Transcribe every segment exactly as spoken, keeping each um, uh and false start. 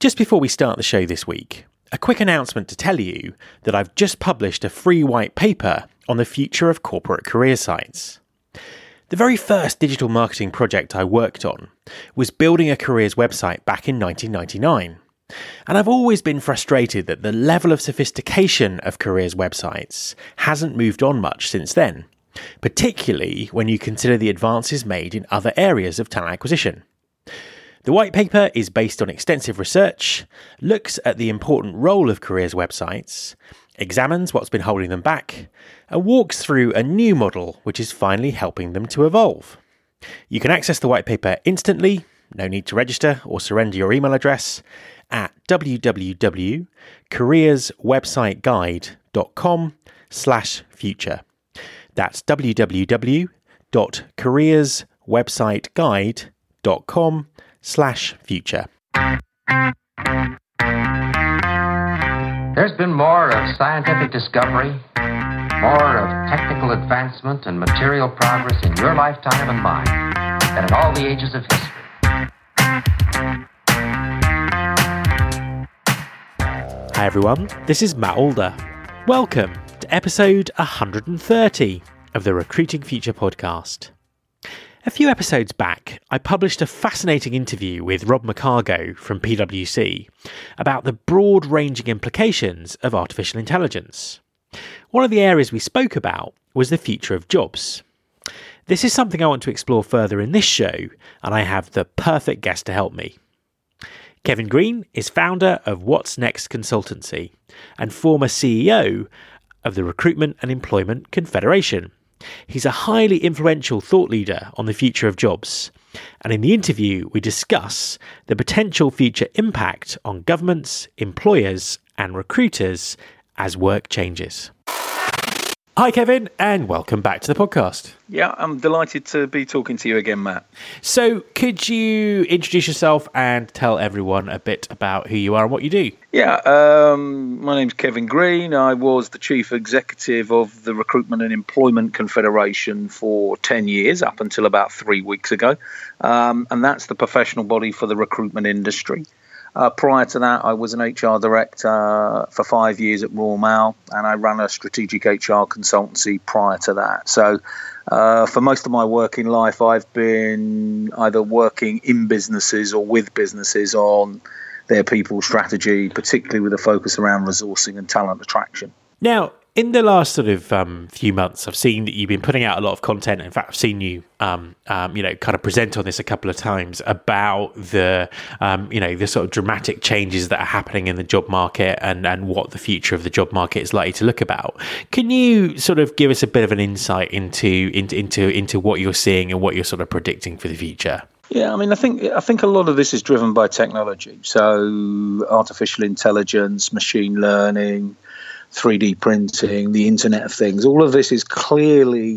Just before we start the show this week, a quick announcement to tell you that I've just published a free white paper on the future of corporate career sites. The very first digital marketing project I worked on was building a careers website back in nineteen ninety-nine. And I've always been frustrated that the level of sophistication of careers websites hasn't moved on much since then, particularly when you consider the advances made in other areas of talent acquisition. The white paper is based on extensive research, looks at the important role of careers websites, examines what's been holding them back, and walks through a new model which is finally helping them to evolve. You can access the white paper instantly, no need to register or surrender your email address, at www.careerswebsiteguide.com slash future. That's www.careerswebsiteguide.com slash future. There's been more of scientific discovery, more of technical advancement and material progress in your lifetime and mine than in all the ages of history. Hi everyone, this is Matt Alder. Welcome to episode one hundred thirty of the Recruiting Future podcast. A few episodes back, I published a fascinating interview with Rob McCargo from PwC about the broad-ranging implications of artificial intelligence. One of the areas we spoke about was the future of jobs. This is something I want to explore further in this show, and I have the perfect guest to help me. Kevin Green is founder of What's Next Consultancy and former C E O of the Recruitment and Employment Confederation. He's a highly influential thought leader on the future of jobs, and in the interview we discuss the potential future impact on governments, employers and recruiters as work changes. Hi Kevin, and welcome back to the podcast. Yeah, I'm delighted to be talking to you again, Matt. So could you introduce yourself and tell everyone a bit about who you are and what you do? Yeah, um, my name's Kevin Green. I was the Chief Executive of the Recruitment and Employment Confederation for ten years, up until about three weeks ago. Um, and that's the professional body for the recruitment industry. Uh, prior to that, I was an H R director for five years at Royal Mail, and I ran a strategic H R consultancy prior to that. So uh, for most of my working life, I've been either working in businesses or with businesses on their people strategy, particularly with a focus around resourcing and talent attraction. Now, in the last sort of um, few months, I've seen that you've been putting out a lot of content. In fact, I've seen you, um, um, you know, kind of present on this a couple of times about the, um, you know, the sort of dramatic changes that are happening in the job market and, and what the future of the job market is likely to look about. Can you sort of give us a bit of an insight into into into into what you're seeing and what you're sort of predicting for the future? Yeah, I mean, I think I think a lot of this is driven by technology. So artificial intelligence, machine learning, three D printing, the Internet of Things, all of this is clearly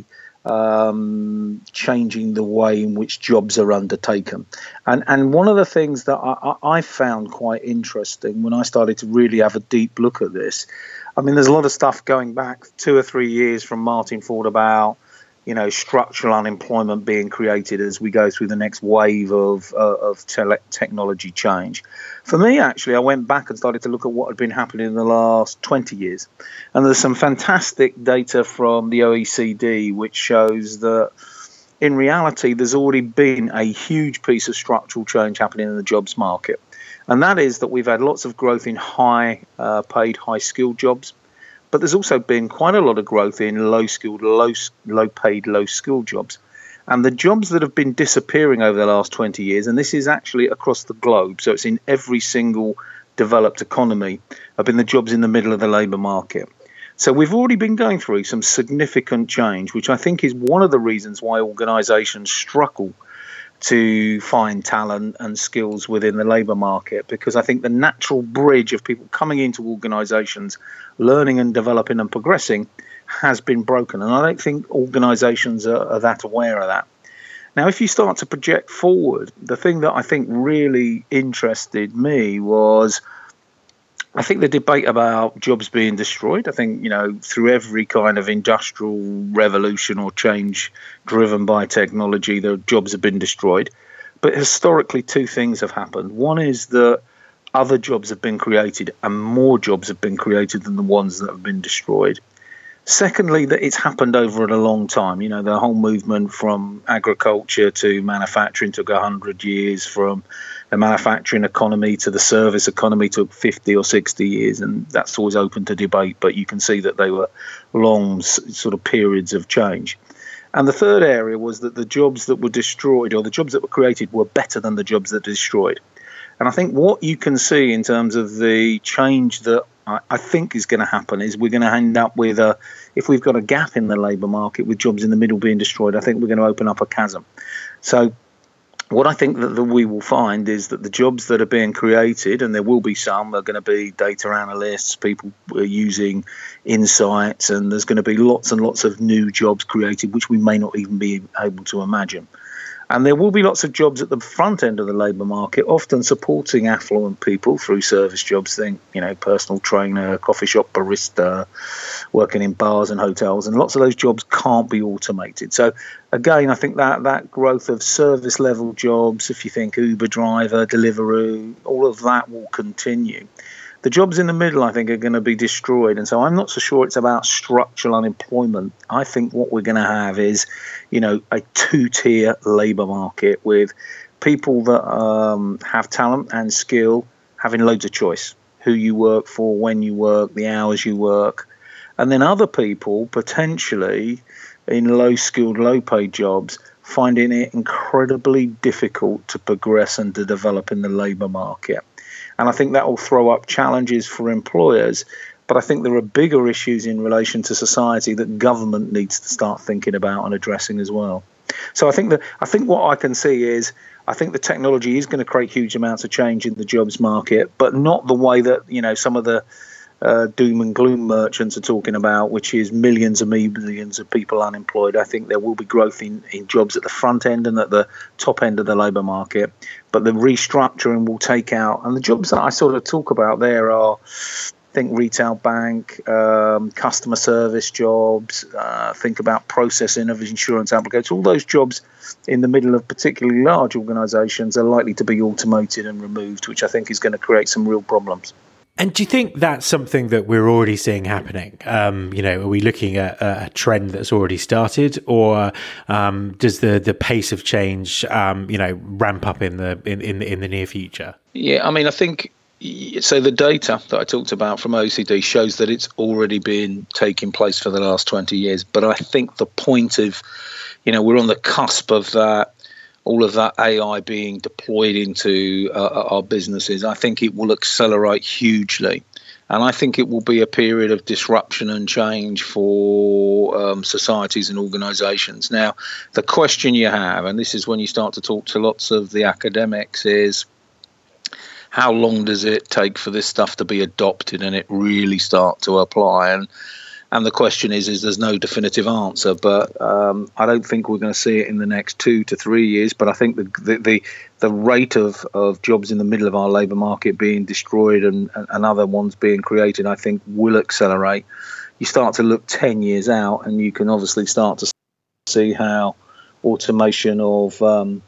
um, changing the way in which jobs are undertaken. And and one of the things that I, I found quite interesting when I started to really have a deep look at this, I mean, there's a lot of stuff going back two or three years from Martin Ford about, you know, structural unemployment being created as we go through the next wave of uh, of tele- technology change. For me, actually, I went back and started to look at what had been happening in the last twenty years. And there's some fantastic data from the O E C D which shows that in reality, there's already been a huge piece of structural change happening in the jobs market. And that is that we've had lots of growth in high uh, paid, high skilled jobs. But there's also been quite a lot of growth in low-skilled, low, low-paid, low-skilled jobs. And the jobs that have been disappearing over the last twenty years, and this is actually across the globe, so it's in every single developed economy, have been the jobs in the middle of the labour market. So we've already been going through some significant change, which I think is one of the reasons why organisations struggle to find talent and skills within the labour market, because I think the natural bridge of people coming into organisations, learning and developing and progressing has been broken. And I don't think organisations are, are that aware of that. Now, if you start to project forward, the thing that I think really interested me was, I think the debate about jobs being destroyed. I think, you know, through every kind of industrial revolution or change driven by technology, the jobs have been destroyed. But historically, two things have happened. One is that other jobs have been created, and more jobs have been created than the ones that have been destroyed. Secondly, that it's happened over a long time. You know, the whole movement from agriculture to manufacturing took one hundred years, from the manufacturing economy to the service economy took fifty or sixty years, and that's always open to debate, but you can see that they were long sort of periods of change. And the third area was that the jobs that were destroyed, or the jobs that were created, were better than the jobs that were destroyed. And I think what you can see in terms of the change that I, I think is going to happen is we're going to end up with a, if we've got a gap in the labour market with jobs in the middle being destroyed, I think we're going to open up a chasm. So what I think that, that we will find is that the jobs that are being created, and there will be some, are going to be data analysts, people using insights, and there's going to be lots and lots of new jobs created, which we may not even be able to imagine. And there will be lots of jobs at the front end of the labour market, often supporting affluent people through service jobs. Think, you know, personal trainer, coffee shop barista, working in bars and hotels. And lots of those jobs can't be automated. So, again, I think that, that growth of service level jobs, if you think Uber driver, Deliveroo, all of that will continue. The jobs in the middle, I think, are going to be destroyed. And so I'm not so sure it's about structural unemployment. I think what we're going to have is, you know, a two-tier labour market with people that um, have talent and skill having loads of choice, who you work for, when you work, the hours you work. And then other people potentially in low-skilled, low-paid jobs finding it incredibly difficult to progress and to develop in the labour market. And I think that will throw up challenges for employers. But I think there are bigger issues in relation to society that government needs to start thinking about and addressing as well. So I think that I think what I can see is I think the technology is going to create huge amounts of change in the jobs market, but not the way that, you know, some of the uh, doom and gloom merchants are talking about, which is millions and millions of people unemployed. I think there will be growth in, in jobs at the front end and at the top end of the labour market, but the restructuring will take out, and the jobs that I sort of talk about there are, think retail bank, um, customer service jobs, uh, think about processing of insurance applications. All those jobs in the middle of particularly large organisations are likely to be automated and removed, which I think is going to create some real problems. And do you think that's something that we're already seeing happening? Um, you know, are we looking at a trend that's already started, or um, does the, the pace of change, um, you know, ramp up in the in, in in the near future? Yeah, I mean, I think so. The data that I talked about from O E C D shows that it's already been taking place for the last twenty years. But I think the point of, you know, we're on the cusp of that. All of that A I being deployed into uh, our businesses, I think it will accelerate hugely. And I think it will be a period of disruption and change for um, societies and organisations. Now, the question you have, and this is when you start to talk to lots of the academics, is how long does it take for this stuff to be adopted and it really start to apply? And And the question is, is there's no definitive answer, but um, I don't think we're going to see it in the next two to three years. But I think the the the, the rate of, of jobs in the middle of our labour market being destroyed and, and other ones being created, I think will accelerate. You start to look ten years out, and you can obviously start to see how automation of um,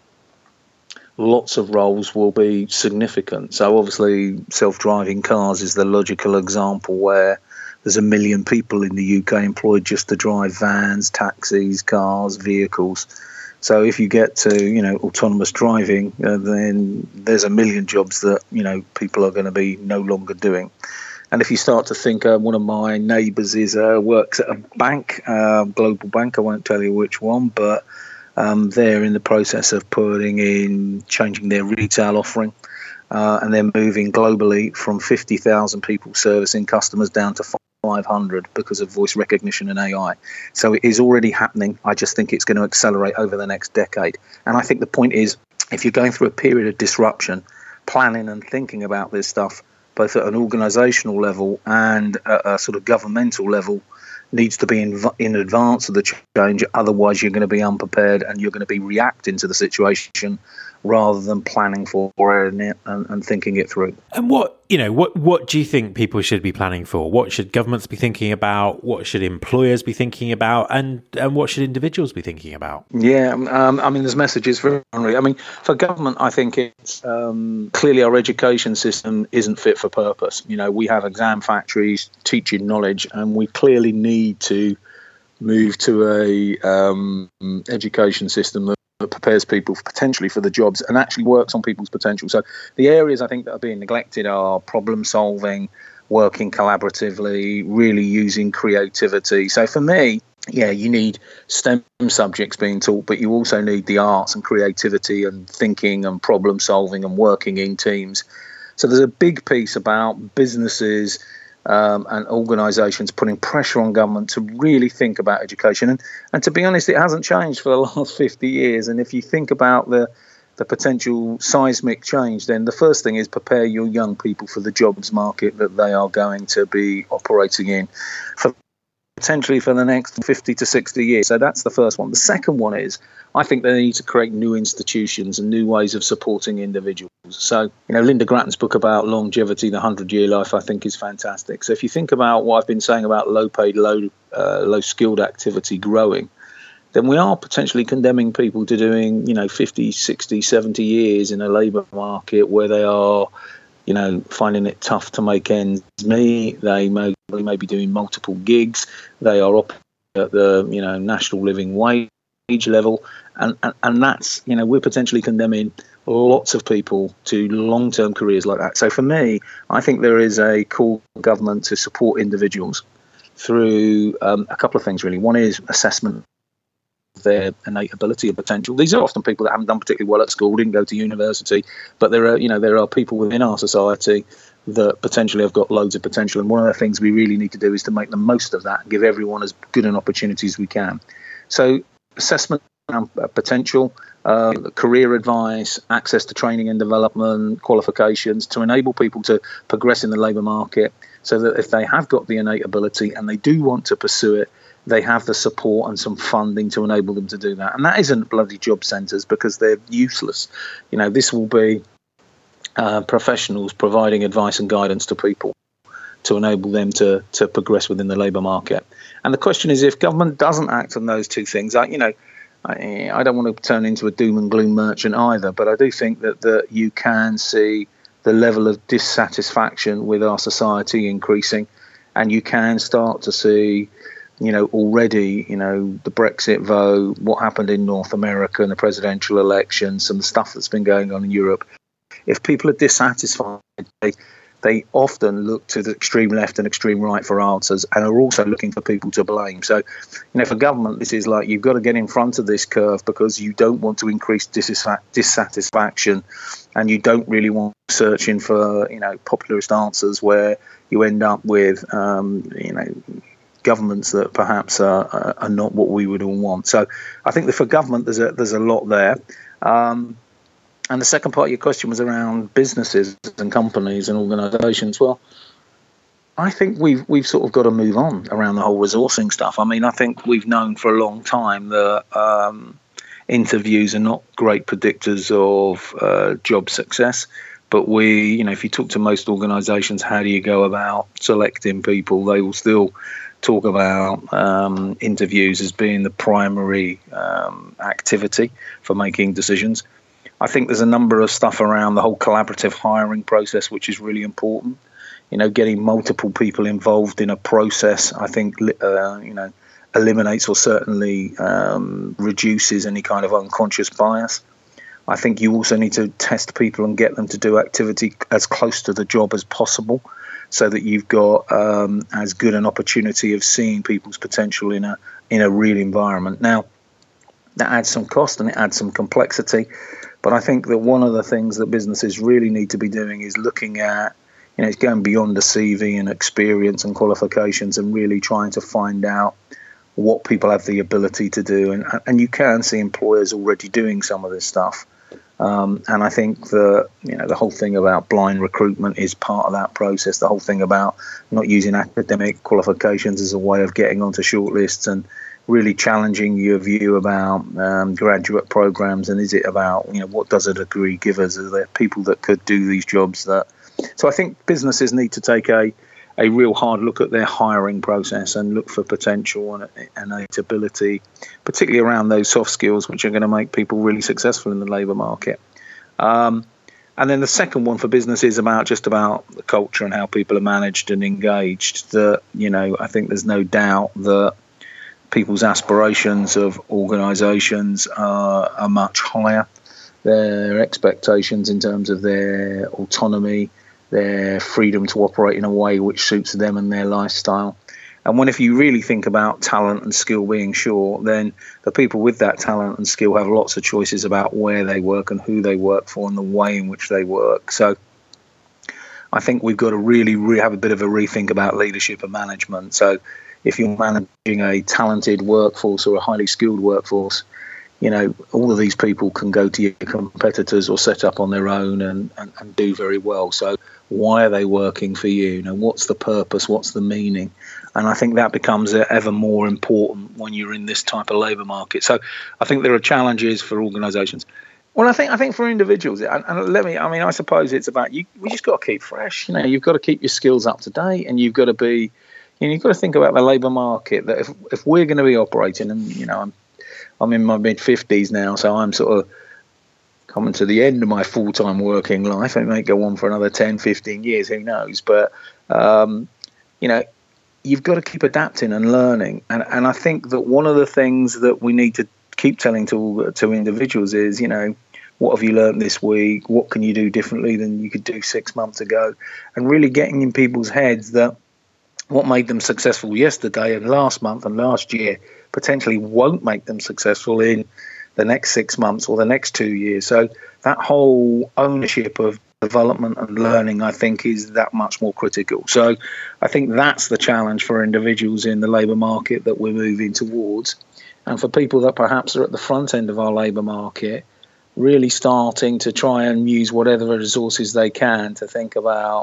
lots of roles will be significant. So obviously self-driving cars is the logical example where there's a million people in the U K employed just to drive vans, taxis, cars, vehicles. So if you get to, you know, autonomous driving, uh, then there's a million jobs that, you know, people are going to be no longer doing. And if you start to think, uh, one of my neighbours is uh, works at a bank, uh, global bank, I won't tell you which one, but um, they're in the process of putting in, changing their retail offering. Uh, and they're moving globally from fifty thousand people servicing customers down to five hundred because of voice recognition and A I. So it is already happening. I just think it's going to accelerate over the next decade. And I think the point is, if you're going through a period of disruption, planning and thinking about this stuff, both at an organisational level and at a sort of governmental level, needs to be in, in advance of the change. Otherwise, you're going to be unprepared and you're going to be reacting to the situation rather than planning for it and, and, and thinking it through. And what, you know, what, what do you think people should be planning for? What should governments be thinking about? What should employers be thinking about? And, and what should individuals be thinking about? Yeah, um, I mean, there's messages for, I mean, for government, I think it's um, clearly our education system isn't fit for purpose. You know, we have exam factories teaching knowledge, and we clearly need to move to a um, education system that that prepares people potentially for the jobs and actually works on people's potential. So the areas I think that are being neglected are problem solving, working collaboratively, really using creativity. So for me, yeah, you need STEM subjects being taught, but you also need the arts and creativity and thinking and problem solving and working in teams. So there's a big piece about businesses Um, and organisations putting pressure on government to really think about education. And, and to be honest, it hasn't changed for the last fifty years. And if you think about the, the potential seismic change, then the first thing is prepare your young people for the jobs market that they are going to be operating in for potentially for the next fifty to sixty years. So that's the first one. The second one is, I think they need to create new institutions and new ways of supporting individuals. So, you know, Linda Grattan's book about longevity, the hundred-year life, I think is fantastic. So if you think about what I've been saying about low-paid, low, uh, low-skilled activity growing, then we are potentially condemning people to doing, you know, fifty, sixty, seventy years in a labour market where they are, you know, finding it tough to make ends meet. They may, they may be doing multiple gigs. They are up at the, you know, national living wage level. And, and, and that's, you know, we're potentially condemning lots of people to long-term careers like that. So for me, I think there is a call for government to support individuals through um, a couple of things, really. One is assessment of their innate ability and potential. These are often people that haven't done particularly well at school, didn't go to university, but there are, you know, there are people within our society that potentially have got loads of potential. And one of the things we really need to do is to make the most of that and give everyone as good an opportunity as we can. So assessment and potential, uh, career advice, access to training and development, qualifications to enable people to progress in the labour market so that if they have got the innate ability and they do want to pursue it, they have the support and some funding to enable them to do that. And that isn't bloody job centres because they're useless. You know, this will be uh, professionals providing advice and guidance to people to enable them to, to progress within the labour market. And the question is, if government doesn't act on those two things, I, you know, I, I don't want to turn into a doom and gloom merchant either, but I do think that, that you can see the level of dissatisfaction with our society increasing, and you can start to see, you know, already, you know, the Brexit vote, what happened in North America and the presidential elections, some stuff that's been going on in Europe. If people are dissatisfied, they they often look to the extreme left and extreme right for answers and are also looking for people to blame. So, you know, for government, this is like you've got to get in front of this curve because you don't want to increase dissatisfaction and you don't really want searching for, you know, populist answers where you end up with, um, you know, governments that perhaps are, are not what we would all want. So I think that for government, there's a, there's a lot there. Um, And the second part of your question was around businesses and companies and organisations. Well, I think we've we've sort of got to move on around the whole resourcing stuff. I mean, I think we've known for a long time that um, interviews are not great predictors of uh, job success. But we, you know, if you talk to most organisations, how do you go about selecting people? They will still talk about um, interviews as being the primary um, activity for making decisions. I think there's a number of stuff around the whole collaborative hiring process, which is really important. You know, getting multiple people involved in a process, I think, uh, you know, eliminates or certainly um, reduces any kind of unconscious bias. I think you also need to test people and get them to do activity as close to the job as possible so that you've got um, as good an opportunity of seeing people's potential in a in a real environment. Now, that adds some cost and it adds some complexity. But I think that one of the things that businesses really need to be doing is looking at, you know, it's going beyond the C V and experience and qualifications and really trying to find out what people have the ability to do. And, and you can see employers already doing some of this stuff. Um, and I think that, you know, the whole thing about blind recruitment is part of that process. The whole thing about not using academic qualifications as a way of getting onto shortlists and, really challenging your view about um, graduate programs, and is it about, you know, what does a degree give us? Are there people that could do these jobs? That so I think businesses need to take a a real hard look at their hiring process and look for potential and innate ability, particularly around those soft skills which are going to make people really successful in the labour market. Um, and then the second one for business is about just about the culture and how people are managed and engaged. That, you know, I think there's no doubt that people's aspirations of organisations are, are much higher. Their expectations in terms of their autonomy, their freedom to operate in a way which suits them and their lifestyle. And when if you really think about talent and skill being short, then the people with that talent and skill have lots of choices about where they work and who they work for and the way in which they work. So I think we've got to really, really have a bit of a rethink about leadership and management. So if you're managing a talented workforce or a highly skilled workforce, you know, all of these people can go to your competitors or set up on their own and, and, and do very well. So why are they working for you? You know, what's the purpose? What's the meaning? And I think that becomes ever more important when you're in this type of labour market. So I think there are challenges for organisations. Well, I think I think for individuals, and, and let me, I mean, I suppose it's about you. We just got to keep fresh. You know, you've got to keep your skills up to date, and you've got to be, you know, you've got to think about the labour market. That if if we're going to be operating, and you know, I'm I'm in my mid fifties now, so I'm sort of coming to the end of my full time working life. It may go on for another ten, fifteen years, who knows? But um, you know, you've got to keep adapting and learning. And and I think that one of the things that we need to keep telling to to individuals is, you know, what have you learned this week? What can you do differently than you could do six months ago? And really getting in people's heads that what made them successful yesterday and last month and last year potentially won't make them successful in the next six months or the next two years. So that whole ownership of development and learning, I think, is that much more critical. So I think that's the challenge for individuals in the labour market that we're moving towards. And for people that perhaps are at the front end of our labour market, really starting to try and use whatever resources they can to think about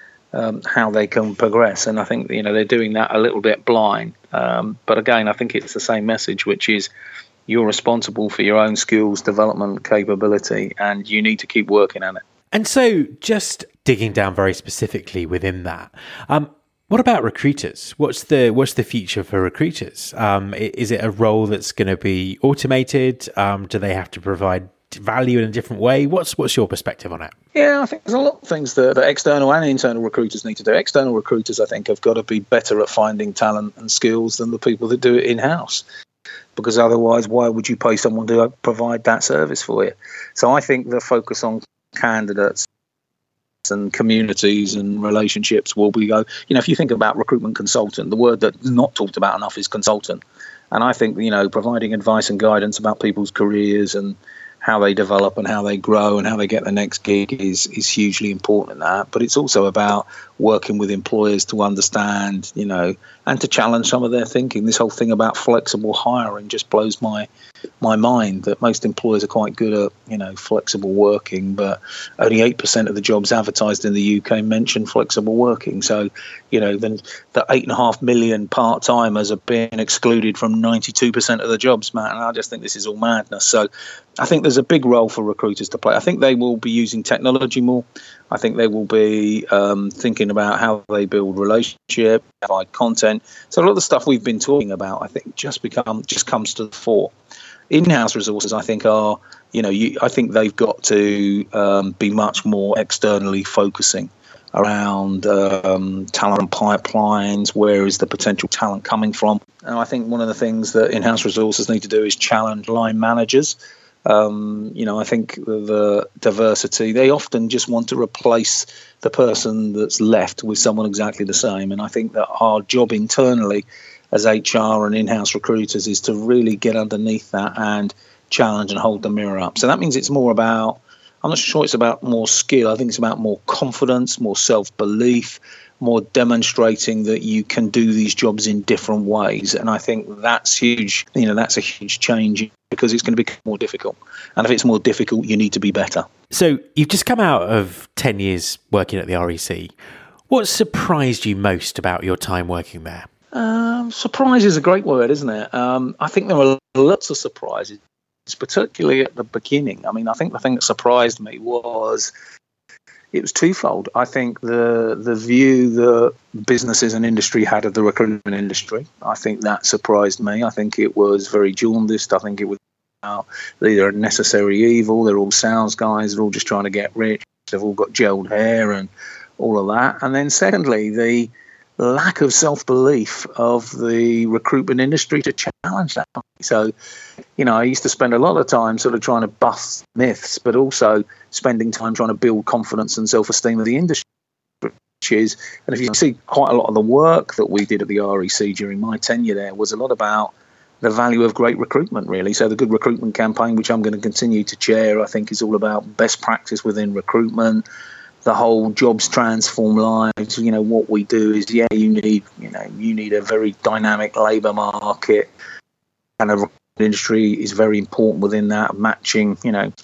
um, how they can progress. And I think, you know, they're doing that a little bit blind. Um, but again, I think it's the same message, which is you're responsible for your own skills, development, capability, and you need to keep working on it. And so just digging down very specifically within that, um, what about recruiters? What's the what's the future for recruiters? Um, is it a role that's going to be automated? Um, do they have to provide value in a different way? What's what's your perspective on it? Yeah, I think there's a lot of things that, that external and internal recruiters need to do. External recruiters, I think, have got to be better at finding talent and skills than the people that do it in-house. Because otherwise, why would you pay someone to provide that service for you? So I think the focus on candidates and communities and relationships will be go, you know, if you think about recruitment consultant, the word that's not talked about enough is consultant. And I think, you know, providing advice and guidance about people's careers and how they develop and how they grow and how they get the next gig is is hugely important in that. But it's also about working with employers to understand, you know, and to challenge some of their thinking. This whole thing about flexible hiring just blows my my mind, that most employers are quite good at, you know, flexible working, but only eight percent of the jobs advertised in the U K mention flexible working. So, you know, then the eight and a half million part-timers are being excluded from ninety-two percent of the jobs, Matt. And I just think this is all madness. So I think there's a big role for recruiters to play. I think they will be using technology more. I think they will be um, thinking about how they build relationship, provide content. So a lot of the stuff we've been talking about, I think, just become just comes to the fore. In-house resources, I think, are, you know, you, I think they've got to um, be much more externally focusing around um, talent pipelines. Where is the potential talent coming from? And I think one of the things that in-house resources need to do is challenge line managers. Um, you know, I think the diversity, they often just want to replace the person that's left with someone exactly the same. And I think that our job internally as H R and in-house recruiters is to really get underneath that and challenge and hold the mirror up. So that means it's more about, I'm not sure it's about more skill. I think it's about more confidence, more self-belief, more demonstrating that you can do these jobs in different ways. And I think that's huge. You know, that's a huge change because it's going to become more difficult. And if it's more difficult, you need to be better. So you've just come out of ten years working at the R E C. What surprised you most about your time working there? Um, surprise is a great word, isn't it? Um, I think there were lots of surprises, particularly at the beginning. I mean, I think the thing that surprised me was it was twofold. I think the the view that businesses and industry had of the recruitment industry, I think that surprised me. I think it was very jaundiced. I think it was uh, they're a necessary evil. They're all sales guys. They're all just trying to get rich. They've all got gelled hair and all of that. And then secondly, the lack of self-belief of the recruitment industry to challenge that. So, you know, I used to spend a lot of time sort of trying to bust myths, but also spending time trying to build confidence and self-esteem of the industry. Which is, and if you see quite a lot of the work that we did at the R E C during my tenure there was a lot about the value of great recruitment, really. So the Good Recruitment Campaign, which I'm going to continue to chair, I think is all about best practice within recruitment. The whole jobs transform lives. You know, what we do is, yeah, you need, you know, you need a very dynamic labour market, and a industry is very important within that, matching, you know,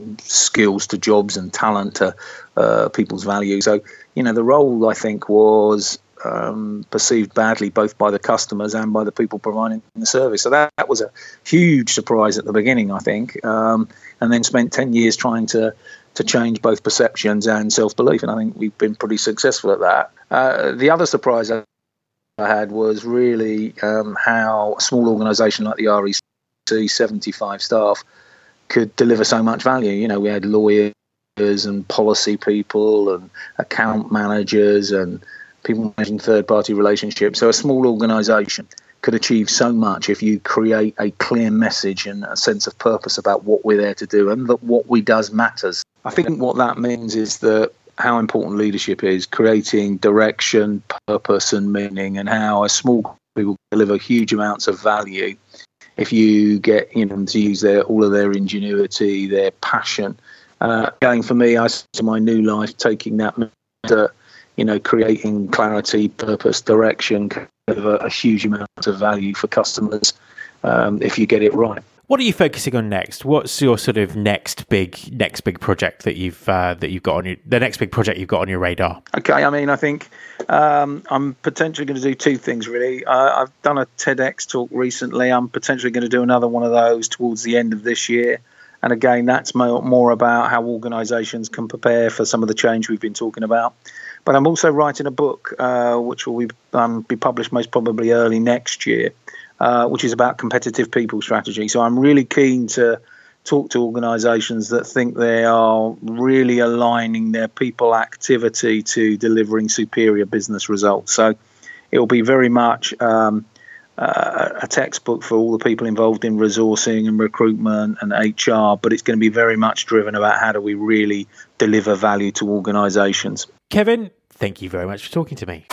skills to jobs and talent to uh, people's value. So, you know, the role, I think, was um, perceived badly both by the customers and by the people providing the service. So that, that was a huge surprise at the beginning, I think, um, and then spent ten years trying to to change both perceptions and self-belief. And I think we've been pretty successful at that. Uh, the other surprise I had was really um, how a small organisation like the R E C, seventy-five staff, could deliver so much value. You know, we had lawyers and policy people and account managers and people managing third-party relationships. So a small organisation could achieve so much if you create a clear message and a sense of purpose about what we're there to do, and that what we does matters. I think what that means is that how important leadership is, creating direction, purpose and meaning, and how a small people deliver huge amounts of value if you get, you know, to use their all of their ingenuity, their passion. Uh, going for me, I see my new life taking that, uh, you know, creating clarity, purpose, direction, deliver a huge amount of value for customers um, if you get it right. What are you focusing on next? What's your sort of next big next big project that you've uh, that you've got on your the next big project you've got on your radar? Okay, I mean, I think um, I'm potentially going to do two things really. Uh, I've done a TEDx talk recently. I'm potentially going to do another one of those towards the end of this year. And again, that's more, more about how organisations can prepare for some of the change we've been talking about. But I'm also writing a book uh, which will be, um, be published most probably early next year, uh, which is about competitive people strategy. So I'm really keen to talk to organisations that think they are really aligning their people activity to delivering superior business results. So it will be very much um, uh, a textbook for all the people involved in resourcing and recruitment and H R, but it's going to be very much driven about how do we really deliver value to organisations. Kevin, thank you very much for talking to me.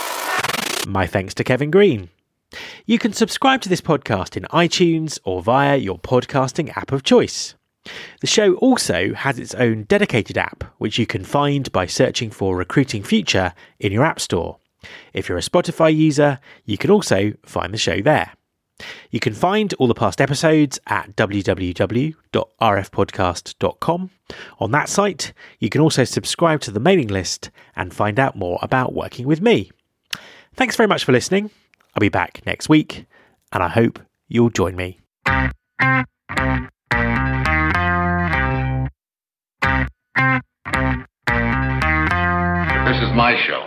My thanks to Kevin Green. You can subscribe to this podcast in iTunes or via your podcasting app of choice. The show also has its own dedicated app, which you can find by searching for Recruiting Future in your App Store. If you're a Spotify user, you can also find the show there. You can find all the past episodes at w w w dot r f podcast dot com. On that site, you can also subscribe to the mailing list and find out more about working with me. Thanks very much for listening. I'll be back next week, and I hope you'll join me. This is my show.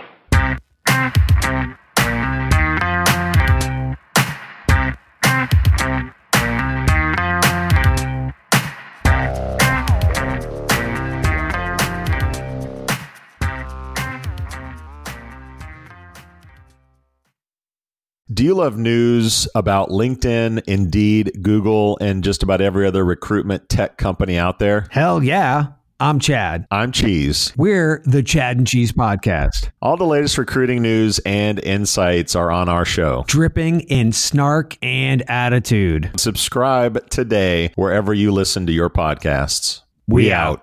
Do you love news about LinkedIn, Indeed, Google, and just about every other recruitment tech company out there? Hell yeah. I'm Chad. I'm Cheese. We're the Chad and Cheese Podcast. All the latest recruiting news and insights are on our show. Dripping in snark and attitude. Subscribe today wherever you listen to your podcasts. We out.